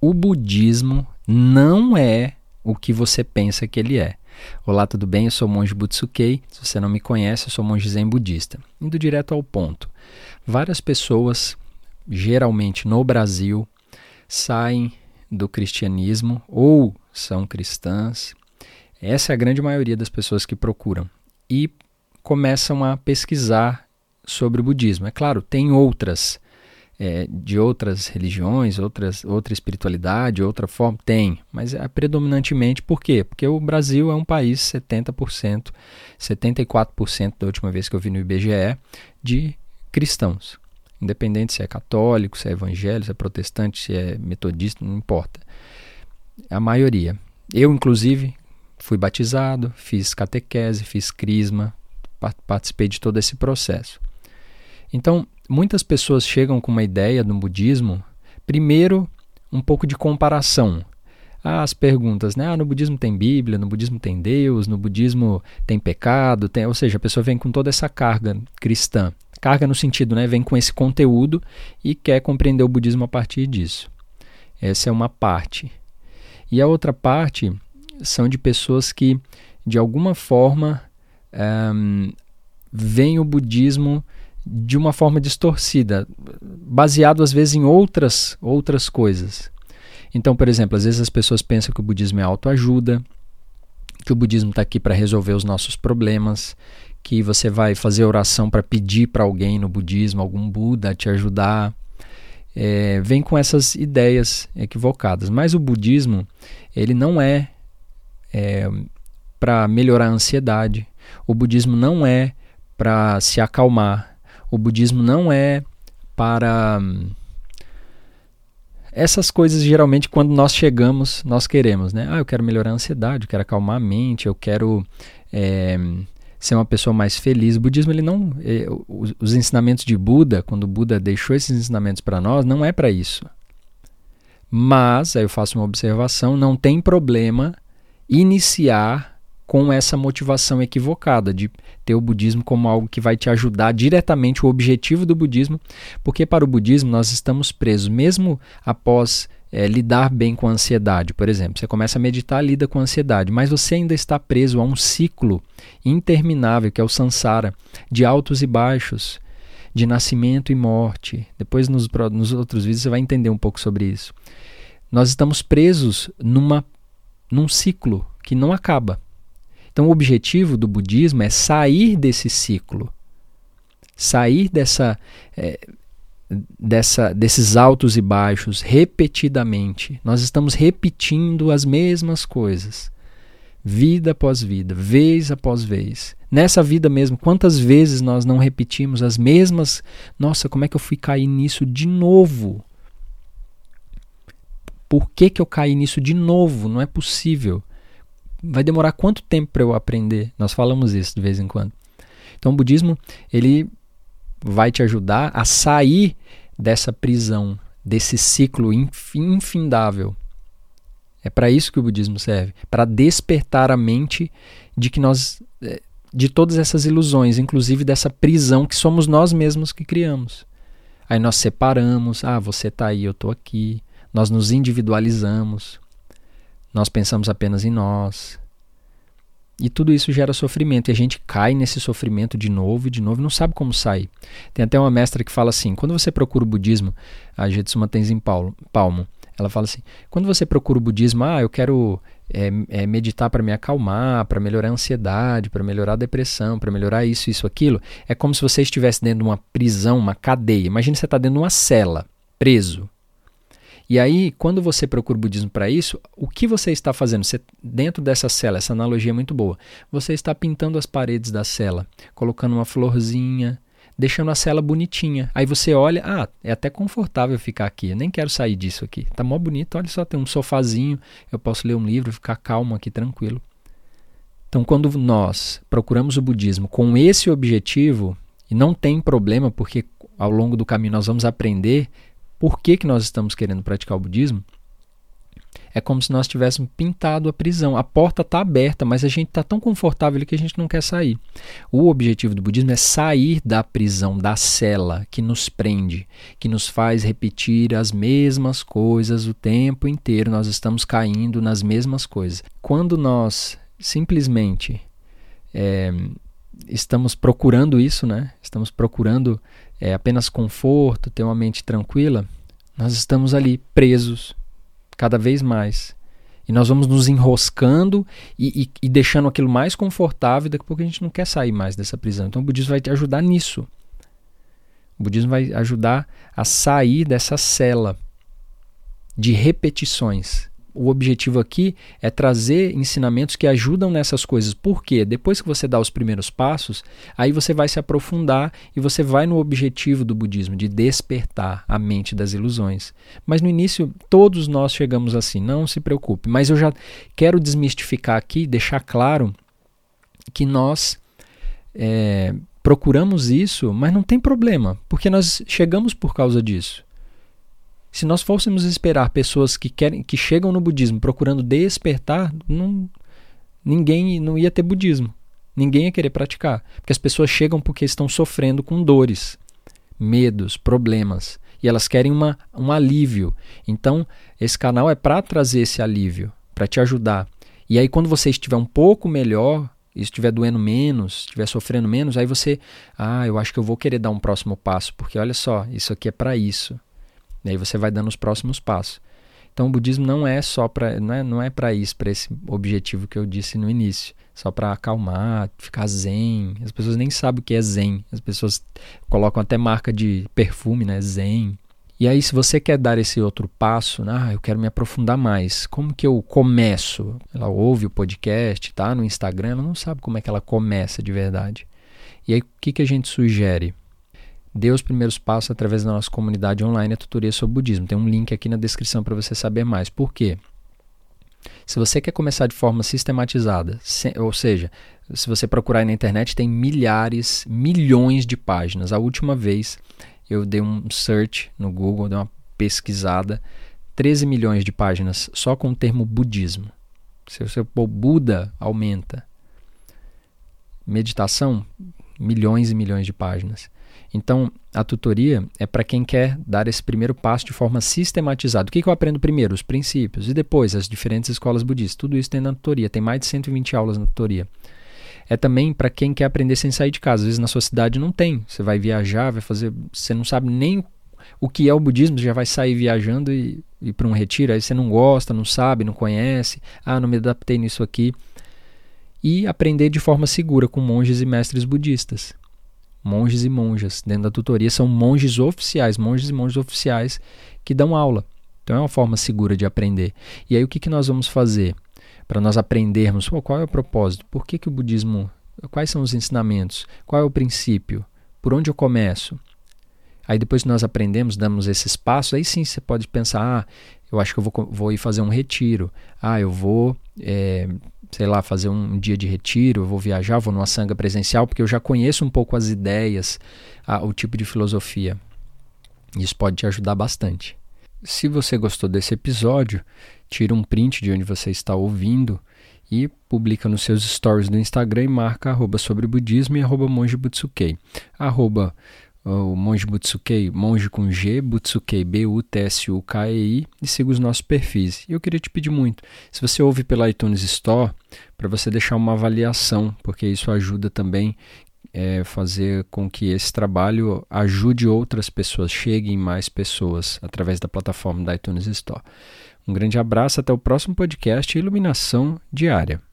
o budismo não é o que você pensa que ele é. Olá, tudo bem? Eu sou o monge Butsukei. Se você não me conhece, eu sou monge zen budista. Indo direto ao ponto. Várias pessoas, geralmente no Brasil, saem do cristianismo ou são cristãs. Essa é a grande maioria das pessoas que procuram. E começam a pesquisar sobre o budismo. É claro, tem outras, de outras religiões, outra espiritualidade, outra forma, tem, mas é predominantemente por quê? Porque o Brasil é um país 70%, 74% da última vez que eu vi no IBGE, de cristãos. Independente se é católico, se é evangélico, se é protestante, se é metodista, não importa. A maioria. Eu, inclusive, fui batizado, fiz catequese, fiz crisma, participei de todo esse processo. Então, muitas pessoas chegam com uma ideia do budismo, primeiro, um pouco de comparação. As perguntas, né? No budismo tem Bíblia, no budismo tem Deus, no budismo tem pecado, ou seja, a pessoa vem com toda essa carga cristã. Carga no sentido, né? Vem com esse conteúdo e quer compreender o budismo a partir disso. Essa é uma parte. E a outra parte são de pessoas que, de alguma forma, veem o budismo de uma forma distorcida, baseado às vezes em outras coisas. Então, por exemplo, às vezes as pessoas pensam que o budismo é autoajuda, que o budismo está aqui para resolver os nossos problemas, que você vai fazer oração para pedir para alguém no budismo, algum Buda te ajudar. Vem com essas ideias equivocadas. Mas o budismo, ele não é para melhorar a ansiedade. O budismo não é para se acalmar. O budismo não é para... Essas coisas, geralmente, quando nós chegamos, nós queremos, né? Eu quero melhorar a ansiedade, eu quero acalmar a mente, eu quero ser uma pessoa mais feliz. O budismo, ele não... os ensinamentos de Buda, quando o Buda deixou esses ensinamentos para nós, não é para isso. Mas, aí eu faço uma observação, não tem problema iniciar com essa motivação equivocada de ter o budismo como algo que vai te ajudar diretamente, o objetivo do budismo, porque para o budismo nós estamos presos, mesmo após lidar bem com a ansiedade. Por exemplo, você começa a meditar, lida com a ansiedade, mas você ainda está preso a um ciclo interminável, que é o samsara, de altos e baixos, de nascimento e morte. Depois nos outros vídeos você vai entender um pouco sobre isso. Nós estamos presos num ciclo que não acaba. Então, o objetivo do budismo é sair desse ciclo, sair desses altos e baixos repetidamente. Nós estamos repetindo as mesmas coisas, vida após vida, vez após vez. Nessa vida mesmo, quantas vezes nós não repetimos as mesmas... Nossa, como é que eu fui cair nisso de novo? Por que eu caí nisso de novo? Não é possível. Vai demorar quanto tempo para eu aprender? Nós falamos isso de vez em quando. Então o budismo, ele vai te ajudar a sair dessa prisão, desse ciclo infindável. É para isso que o budismo serve, para despertar a mente de que de todas essas ilusões, inclusive dessa prisão que somos nós mesmos que criamos. Aí nós separamos, você está aí, eu estou aqui. Nós nos individualizamos. Nós pensamos apenas em nós. E tudo isso gera sofrimento. E a gente cai nesse sofrimento de novo e não sabe como sair. Tem até uma mestra que fala assim, quando você procura o budismo, a Jetsuma Tenzin Palmo, ela fala assim, quando você procura o budismo, eu quero meditar para me acalmar, para melhorar a ansiedade, para melhorar a depressão, para melhorar isso, aquilo, é como se você estivesse dentro de uma prisão, uma cadeia. Imagina você está dentro de uma cela, preso. E aí, quando você procura o budismo para isso, o que você está fazendo? Você, dentro dessa cela, essa analogia é muito boa, você está pintando as paredes da cela, colocando uma florzinha, deixando a cela bonitinha. Aí você olha, é até confortável ficar aqui, eu nem quero sair disso aqui. Tá mó bonito, olha só, tem um sofazinho, eu posso ler um livro, ficar calmo aqui, tranquilo. Então, quando nós procuramos o budismo com esse objetivo, e não tem problema, porque ao longo do caminho nós vamos aprender por que nós estamos querendo praticar o budismo, É como se nós tivéssemos pintado a prisão. A porta está aberta, mas a gente está tão confortável que a gente não quer sair. O objetivo do budismo é sair da prisão, da cela que nos prende, que nos faz repetir as mesmas coisas o tempo inteiro. Nós estamos caindo nas mesmas coisas. Quando nós simplesmente estamos procurando isso, né? Estamos procurando apenas conforto, ter uma mente tranquila, nós estamos ali presos cada vez mais. E nós vamos nos enroscando e deixando aquilo mais confortável, e daqui a pouco a gente não quer sair mais dessa prisão. Então o budismo vai te ajudar nisso. O budismo vai ajudar a sair dessa cela de repetições. O objetivo aqui é trazer ensinamentos que ajudam nessas coisas. Por quê? Depois que você dá os primeiros passos, aí você vai se aprofundar e você vai no objetivo do budismo, de despertar a mente das ilusões. Mas no início, todos nós chegamos assim, não se preocupe. Mas eu já quero desmistificar aqui, deixar claro que nós procuramos isso, mas não tem problema, porque nós chegamos por causa disso. Se nós fôssemos esperar pessoas que chegam no budismo procurando despertar, ninguém não ia ter budismo. Ninguém ia querer praticar. Porque as pessoas chegam porque estão sofrendo com dores, medos, problemas. E elas querem um alívio. Então, esse canal é para trazer esse alívio, para te ajudar. E aí, quando você estiver um pouco melhor, estiver doendo menos, estiver sofrendo menos, aí você, eu acho que eu vou querer dar um próximo passo, porque olha só, isso aqui é para isso. E aí você vai dando os próximos passos. Então o budismo não é só para não é para isso, para esse objetivo que eu disse no início, só para acalmar, ficar zen. As pessoas nem sabem o que é zen. As pessoas colocam até marca de perfume, né, zen. E aí se você quer dar esse outro passo, eu quero me aprofundar mais. Como que eu começo? Ela ouve o podcast, tá no Instagram, ela não sabe como é que ela começa de verdade. E aí o que a gente sugere? Dê os primeiros passos através da nossa comunidade online, a tutoria sobre budismo. Tem um link aqui na descrição para você saber mais. Por quê? Se você quer começar de forma sistematizada, ou seja, se você procurar aí na internet, tem milhões de páginas. A última vez eu dei um search no Google, dei uma pesquisada, 13 milhões de páginas só com o termo budismo. Se você pôr Buda, aumenta. Meditação, milhões e milhões de páginas. Então, a tutoria é para quem quer dar esse primeiro passo de forma sistematizada. O que eu aprendo primeiro? Os princípios. E depois, as diferentes escolas budistas. Tudo isso tem na tutoria. Tem mais de 120 aulas na tutoria. É também para quem quer aprender sem sair de casa. Às vezes na sua cidade não tem. Você vai viajar, vai fazer... Você não sabe nem o que é o budismo, você já vai sair viajando e ir para um retiro. Aí você não gosta, não sabe, não conhece. Não me adaptei nisso aqui. E aprender de forma segura com monges e mestres budistas. Monges e monjas dentro da tutoria são monges oficiais, monges e monjas oficiais que dão aula. Então é uma forma segura de aprender. E aí o que nós vamos fazer para nós aprendermos? Qual é o propósito? Por que o budismo? Quais são os ensinamentos? Qual é o princípio? Por onde eu começo? Aí depois que nós aprendemos, damos esses passos, aí sim você pode pensar, eu acho que eu vou ir fazer um retiro. Eu vou... fazer um dia de retiro, eu vou viajar, vou numa sanga presencial, porque eu já conheço um pouco as ideias, o tipo de filosofia. Isso pode te ajudar bastante. Se você gostou desse episódio, tira um print de onde você está ouvindo e publica nos seus stories do Instagram e marca @sobrebudismo e @mongebutsukei. O Monge Butsukei, monge com G, Butsukei, Butsukei, e siga os nossos perfis. E eu queria te pedir muito, se você ouve pela iTunes Store, para você deixar uma avaliação, porque isso ajuda também fazer com que esse trabalho ajude outras pessoas, chegue em mais pessoas através da plataforma da iTunes Store. Um grande abraço, até o próximo podcast Iluminação Diária.